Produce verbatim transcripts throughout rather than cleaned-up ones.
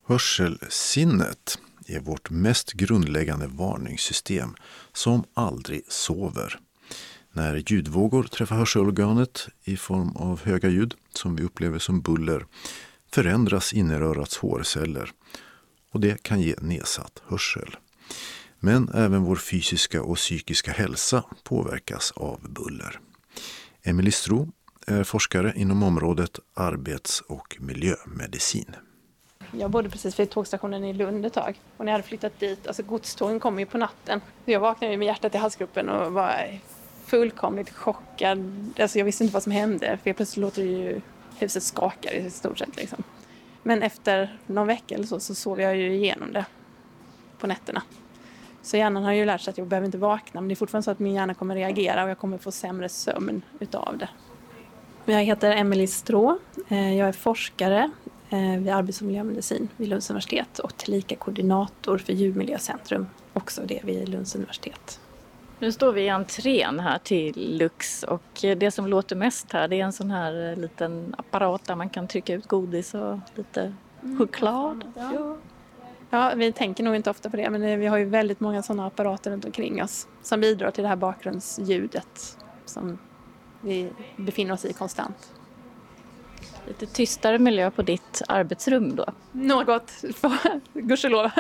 Hörselsinnet är vårt mest grundläggande varningssystem som aldrig sover. När ljudvågor träffar hörselorganet i form av höga ljud som vi upplever som buller förändras innerörats hårceller och det kan ge nedsatt hörsel. Men även vår fysiska och psykiska hälsa påverkas av buller. Emelie Stroh är forskare inom området arbets- och miljömedicin. Jag bodde precis vid tågstationen i Lund ett tag och när jag hade flyttat dit, alltså godstågen kom ju på natten. Jag vaknade med hjärtat i halsgropen och var fullkomligt chockad. Alltså jag visste inte vad som hände för plötsligt låter det ju huset skakar i stort sett liksom. Men efter någon vecka eller så så sov jag ju igenom det på nätterna. Så hjärnan har ju lärt sig att jag behöver inte vakna men det är fortfarande så att min hjärna kommer reagera och jag kommer få sämre sömn utav det. Jag heter Emelie Stroh, jag är forskare vid arbets- och miljömedicin vid Lunds universitet och tillika koordinator för ljudmiljöcentrum, också det vid Lunds universitet. Nu står vi i entrén här till Lux och det som låter mest här det är en sån här liten apparat där man kan trycka ut godis och lite choklad. Mm, ja. Ja, vi tänker nog inte ofta på det men vi har ju väldigt många sådana apparater runt omkring oss som bidrar till det här bakgrundsljudet som vi befinner oss i konstant. Lite tystare miljö på ditt arbetsrum då? Något, gudskelov.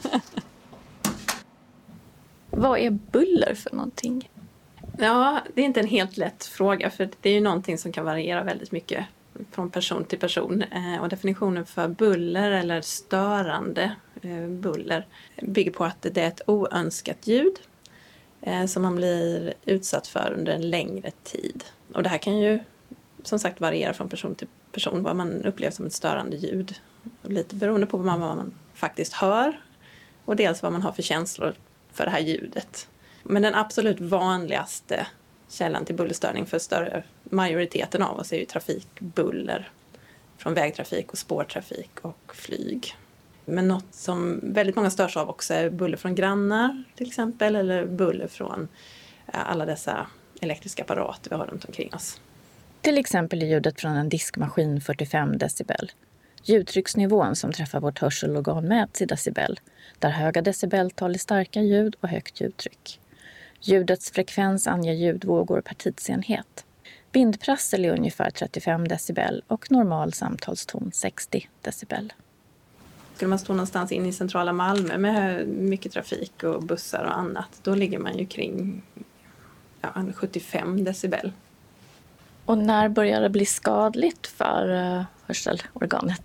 Vad är buller för någonting? Ja, det är inte en helt lätt fråga för det är ju någonting som kan variera väldigt mycket från person till person. Och definitionen för buller eller störande buller bygger på att det är ett oönskat ljud som man blir utsatt för under en längre tid. Och det här kan ju som sagt variera från person till person vad man upplever som ett störande ljud. Och lite beroende på vad man, vad man faktiskt hör och dels vad man har för känslor för det här ljudet. Men den absolut vanligaste källan till bullerstörning för större majoriteten av oss är ju trafikbuller från vägtrafik och spårtrafik och flyg. Men något som väldigt många störs av också är buller från grannar till exempel eller buller från alla dessa elektriska apparater vi har runt omkring oss. Till exempel är ljudet från en diskmaskin fyrtiofem decibel. Ljudtrycksnivån som träffar vårt hörselorgan mäts i decibel, där höga decibeltal är starka ljud och högt ljudtryck. Ljudets frekvens anger ljudvågor per tidsenhet. Bindprassel är ungefär trettiofem decibel och normal samtalston sextio decibel. Skulle man stå någonstans in i centrala Malmö med mycket trafik och bussar och annat, då ligger man ju kring ja, sjuttiofem decibel. Och när börjar det bli skadligt för uh, hörselorganet?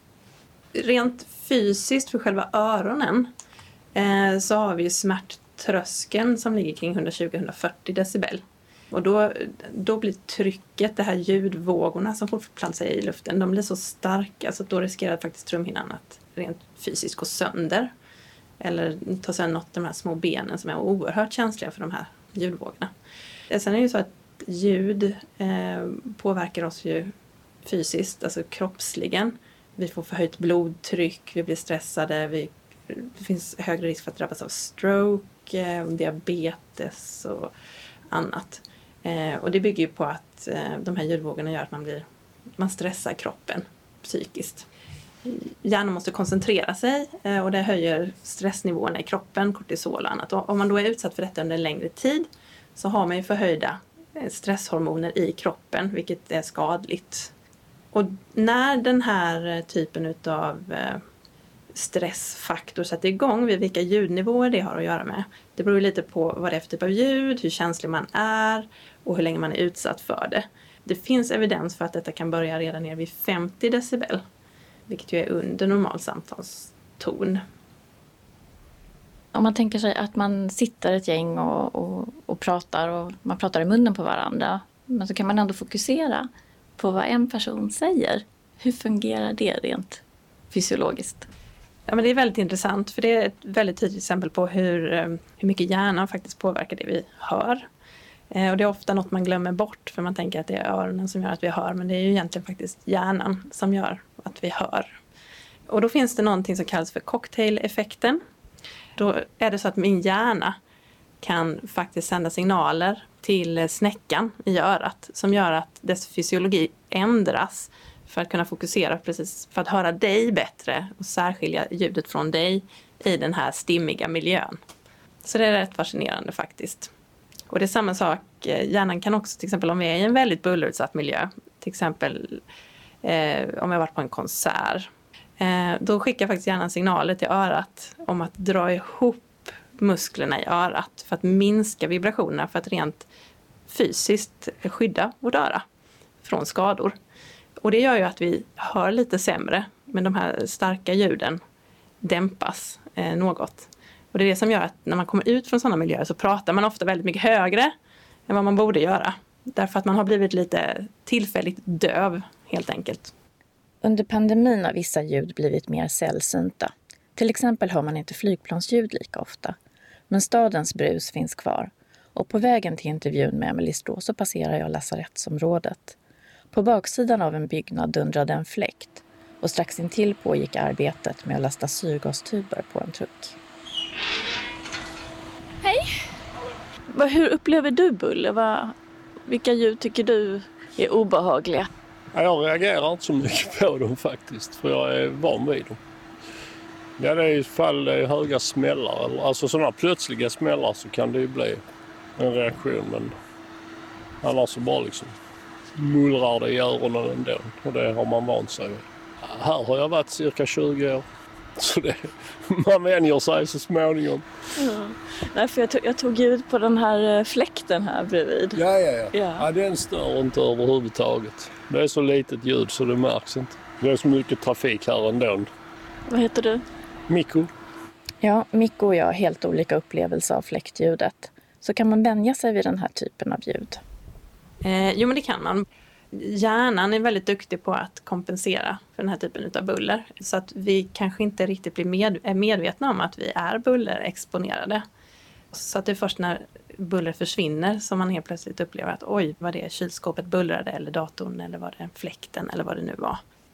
Rent fysiskt för själva öronen eh, så har vi ju smärttröskeln som ligger kring hundratjugo till hundrafyrtio decibel. Och då, då blir trycket, det här ljudvågorna som fortplantar sig i luften, de blir så starka så att då riskerar faktiskt trumhinnan att rent fysiskt gå sönder. Eller ta sig något av de här små benen som är oerhört känsliga för de här ljudvågorna. Sen är det ju så att ljud eh, påverkar oss ju fysiskt, alltså kroppsligen. Vi får förhöjt blodtryck, vi blir stressade, vi, det finns högre risk för att drabbas av stroke, eh, diabetes och annat. Eh, och det bygger ju på att eh, de här ljudvågorna gör att man, blir, man stressar kroppen psykiskt. Hjärnan måste koncentrera sig eh, och det höjer stressnivåerna i kroppen, kortisol och annat. Och om man då är utsatt för detta under en längre tid så har man ju förhöjda stresshormoner i kroppen, vilket är skadligt. Och när den här typen av stressfaktor sätter igång, vid vilka ljudnivåer det har att göra med, det beror lite på vad det är för typ av ljud, hur känslig man är och hur länge man är utsatt för det. Det finns evidens för att detta kan börja redan ner vid femtio decibel, vilket ju är under normal samtalston. Om man tänker sig att man sitter ett gäng och, och, och pratar och man pratar i munnen på varandra. Men så kan man ändå fokusera på vad en person säger. Hur fungerar det rent fysiologiskt? Ja, men det är väldigt intressant för det är ett väldigt tydligt exempel på hur, hur mycket hjärnan faktiskt påverkar det vi hör. Och det är ofta något man glömmer bort för man tänker att det är öronen som gör att vi hör. Men det är ju egentligen faktiskt hjärnan som gör att vi hör. Och då finns det någonting som kallas för cocktail-effekten. Då är det så att min hjärna kan faktiskt sända signaler till snäckan i örat som gör att dess fysiologi ändras för att kunna fokusera precis, för att höra dig bättre och särskilja ljudet från dig i den här stimmiga miljön. Så det är rätt fascinerande faktiskt. Och det är samma sak, hjärnan kan också till exempel om vi är i en väldigt bullerutsatt miljö, till exempel eh, om jag varit på en konsert, eh, då skickar faktiskt hjärnan signaler till örat om att dra ihop musklerna i örat för att minska vibrationerna, för att rent fysiskt skydda vårt öra från skador. Och det gör ju att vi hör lite sämre, men de här starka ljuden dämpas eh, något. Och det är det som gör att när man kommer ut från sådana miljöer så pratar man ofta väldigt mycket högre än vad man borde göra. Därför att man har blivit lite tillfälligt döv helt enkelt. Under pandemin har vissa ljud blivit mer sällsynta. Till exempel hör man inte flygplansljud lika ofta. Men stadens brus finns kvar. Och på vägen till intervjun med Emelie Stråh så passerar jag lasarettsområdet. På baksidan av en byggnad dundrade en fläkt. Och strax intill pågick arbetet med att lasta syrgastuber på en truck. Hej! Hur upplever du buller? Vad, vilka ljud tycker du är obehagliga? Jag reagerar inte så mycket på dem faktiskt, för jag är van vid dem. Ja, det är i fall det är höga smällar, eller, alltså sådana plötsliga smällar, så kan det ju bli en reaktion. Men annars så bara liksom mullrar det i öronen ändå, och det har man vant sig vid. Här har jag varit cirka tjugo år, så det, man vänjer sig så småningom. Mm. Nej, för jag, tog, jag tog ljud på den här fläkten här bredvid. Ja, ja, ja. Ja. ja den stör inte överhuvudtaget. Det är så litet ljud så det märks inte. Det är så mycket trafik här ändå. Vad heter du? Mikko. Ja, Mikko och jag har helt olika upplevelser av fläktljudet. Så kan man vänja sig vid den här typen av ljud? Eh, jo, men det kan man. Hjärnan är väldigt duktig på att kompensera för den här typen av buller. Så att vi kanske inte riktigt blir med, är medvetna om att vi är bullerexponerade. Så att det är först när buller försvinner som man helt plötsligt upplever att oj, vad det är, kylskåpet bullrade eller datorn eller var det fläkten eller vad det nu var.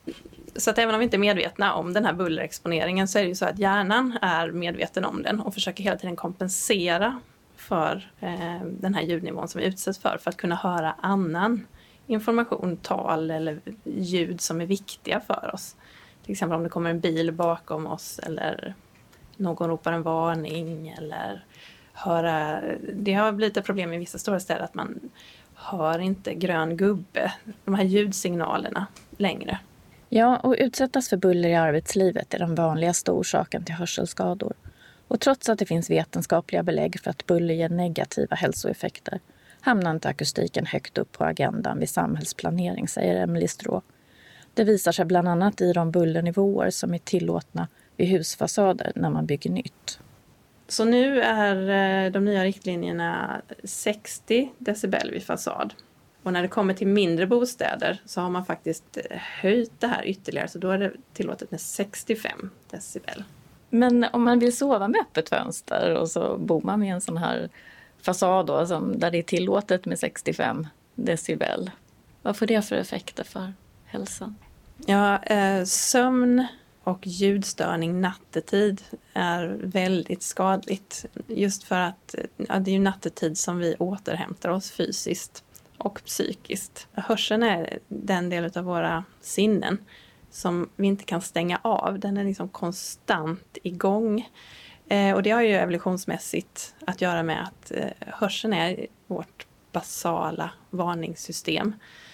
Så att även om vi inte är medvetna om den här bullerexponeringen så är det ju så att hjärnan är medveten om den och försöker hela tiden kompensera för eh, den här ljudnivån som vi utsätts för, för att kunna höra annan information, tal eller ljud som är viktiga för oss. Till exempel om det kommer en bil bakom oss eller någon ropar en varning eller höra. Det har blivit ett problem i vissa stora städer att man hör inte grön gubbe, de här ljudsignalerna längre. Ja, och utsättas för buller i arbetslivet är den vanligaste orsaken till hörselskador. Och trots att det finns vetenskapliga belägg för att buller ger negativa hälsoeffekter hamnar inte akustiken högt upp på agendan vid samhällsplanering, säger Emelie Stråh. Det visar sig bland annat i de bullernivåer som är tillåtna vid husfasader när man bygger nytt. Så nu är de nya riktlinjerna sextio decibel vid fasad. Och när det kommer till mindre bostäder så har man faktiskt höjt det här ytterligare. Så då är det tillåtet med sextiofem decibel. Men om man vill sova med öppet fönster och så bor man med en sån här fasad då, som, där det är tillåtet med sextiofem decibel. Vad får det för effekter för hälsan? Ja, eh, sömn och ljudstörning nattetid är väldigt skadligt. Just för att ja, det är ju nattetid som vi återhämtar oss fysiskt och psykiskt. Hörseln är den del av våra sinnen som vi inte kan stänga av. Den är liksom konstant igång. Eh, och det har ju evolutionsmässigt att göra med att eh, hörseln är vårt basala varningssystem.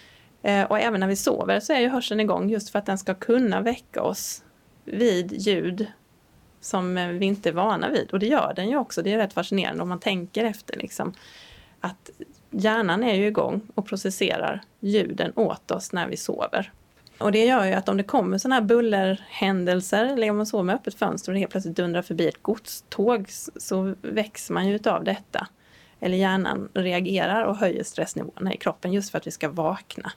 Eh, och även när vi sover så är ju hörseln igång just för att den ska kunna väcka oss vid ljud som eh, vi inte är vana vid. Och det gör den ju också. Det är rätt fascinerande om man tänker efter liksom, att hjärnan är ju igång och processerar ljuden åt oss när vi sover. Och det gör ju att om det kommer sådana här bullerhändelser eller om man sover med öppet fönster och det helt plötsligt dundrar förbi ett godståg så väcks man ju av detta. Eller hjärnan reagerar och höjer stressnivåerna i kroppen just för att vi ska vakna.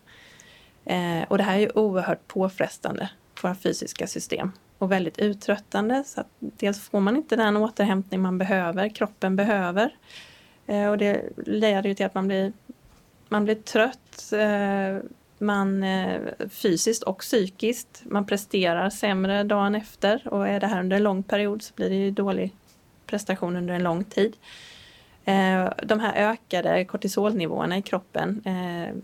Eh, och det här är ju oerhört påfrestande för våra fysiska system och väldigt uttröttande. Så att dels får man inte den återhämtning man behöver, kroppen behöver. Eh, och det leder ju till att man blir, man blir trött. Eh, Man eh, fysiskt och psykiskt, man presterar sämre dagen efter och är det här under en lång period så blir det ju dålig prestation under en lång tid. Eh, de här ökade kortisolnivåerna i kroppen eh,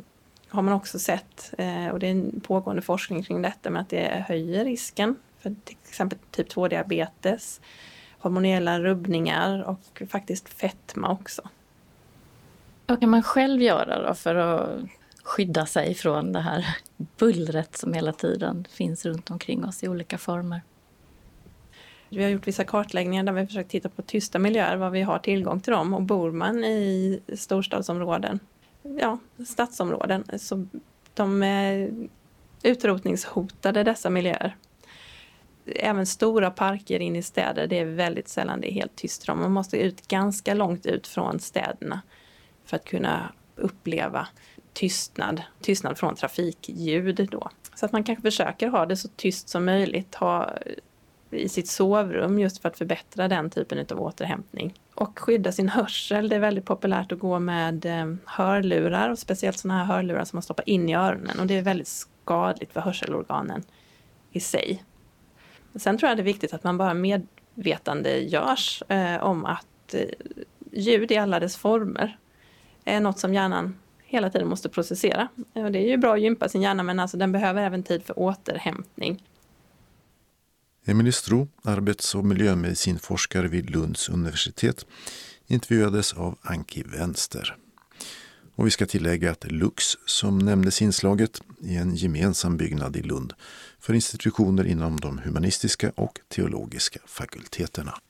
har man också sett, och det är en pågående forskning kring detta, med att det höjer risken för till exempel typ två-diabetes, hormonella rubbningar och faktiskt fetma också. Vad kan man själv göra då för att skydda sig från det här bullret som hela tiden finns runt omkring oss i olika former? Vi har gjort vissa kartläggningar där vi har försökt titta på tysta miljöer, vad vi har tillgång till dem. Och bor man i storstadsområden, ja, stadsområden, så de är utrotningshotade, dessa miljöer. Även stora parker in i städer, det är väldigt sällan det är helt tyst. Man måste ut ganska långt ut från städerna för att kunna uppleva tystnad, tystnad från trafikljud då. Så att man kanske försöker ha det så tyst som möjligt, ha i sitt sovrum, just för att förbättra den typen av återhämtning. Och skydda sin hörsel. Det är väldigt populärt att gå med hörlurar, och speciellt sådana här hörlurar som man stoppar in i öronen. Och det är väldigt skadligt för hörselorganen i sig. Sen tror jag det är viktigt att man bara medvetande görs eh, om att eh, ljud i alla dess former är något som hjärnan hela tiden måste processera. Och det är ju bra att gympa sin hjärna, men alltså den behöver även tid för återhämtning. Emelie Stroh, arbets- och miljömedicinforskare vid Lunds universitet, intervjuades av Anki Vänster. Och vi ska tillägga att Lux, som nämndes inslaget, är en gemensam byggnad i Lund för institutioner inom de humanistiska och teologiska fakulteterna.